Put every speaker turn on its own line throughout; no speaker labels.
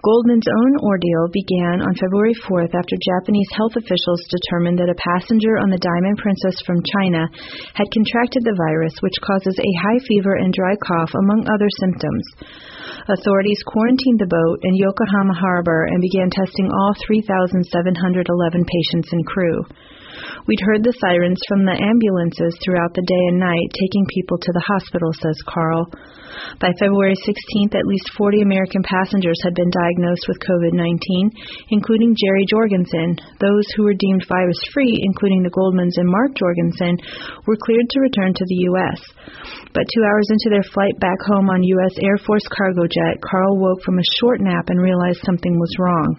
Goldman's own ordeal began on February 4th after Japanese health officials determined that a passenger on the Diamond Princess from China had contracted the virus, which causes a high fever and dry cough, among other symptoms. Authorities quarantined the boat in Yokohama Harbor and began testing all 3,711 patients and crew. We'd heard the sirens from the ambulances throughout the day and night, taking people to the hospital, says Carl. By February 16th, at least 40 American passengers had been diagnosed with COVID-19, including Jerry Jorgensen. Those who were deemed virus-free, including the Goldmans and Mark Jorgensen, were cleared to return to the U.S. But 2 hours into their flight back home on U.S. Air Force cargo jet, Carl woke from a short nap and realized something was wrong.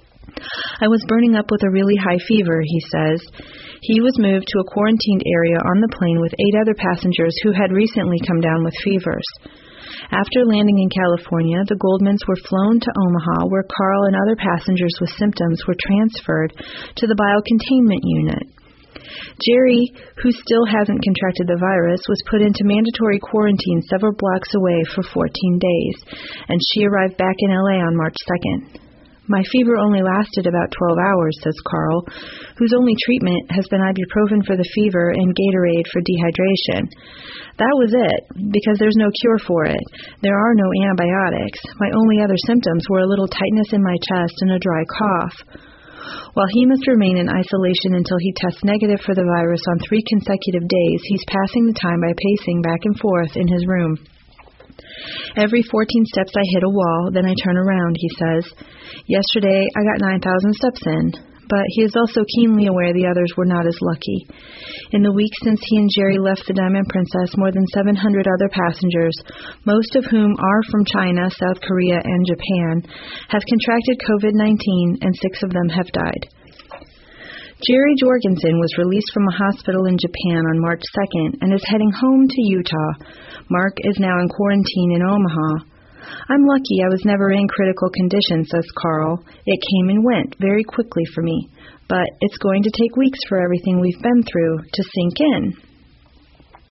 I was burning up with a really high fever, he says. He was moved to a quarantined area on the plane with 8 other passengers who had recently come down with fevers. After landing in California, the Goldmans were flown to Omaha, where Carl and other passengers with symptoms were transferred to the biocontainment unit. Jerry, who still hasn't contracted the virus, was put into mandatory quarantine several blocks away for 14 days, and she arrived back in LA on March 2nd. My fever only lasted about 12 hours, says Carl, whose only treatment has been ibuprofen for the fever and Gatorade for dehydration. That was it, because there's no cure for it. There are no antibiotics. My only other symptoms were a little tightness in my chest and a dry cough. While he must remain in isolation until he tests negative for the virus on 3 consecutive days, he's passing the time by pacing back and forth in his room. Every 14 steps I hit a wall, then I turn around, he says. Yesterday, I got 9,000 steps in, but he is also keenly aware the others were not as lucky. In the week since he and Jerry left the Diamond Princess, more than 700 other passengers, most of whom are from China, South Korea, and Japan, have contracted COVID-19, and 6 of them have died. Jerry Jorgensen was released from a hospital in Japan on March 2nd and is heading home to Utah. Mark is now in quarantine in Omaha. I'm lucky I was never in critical condition, says Carl. It came and went very quickly for me, but it's going to take weeks for everything we've been through to sink in.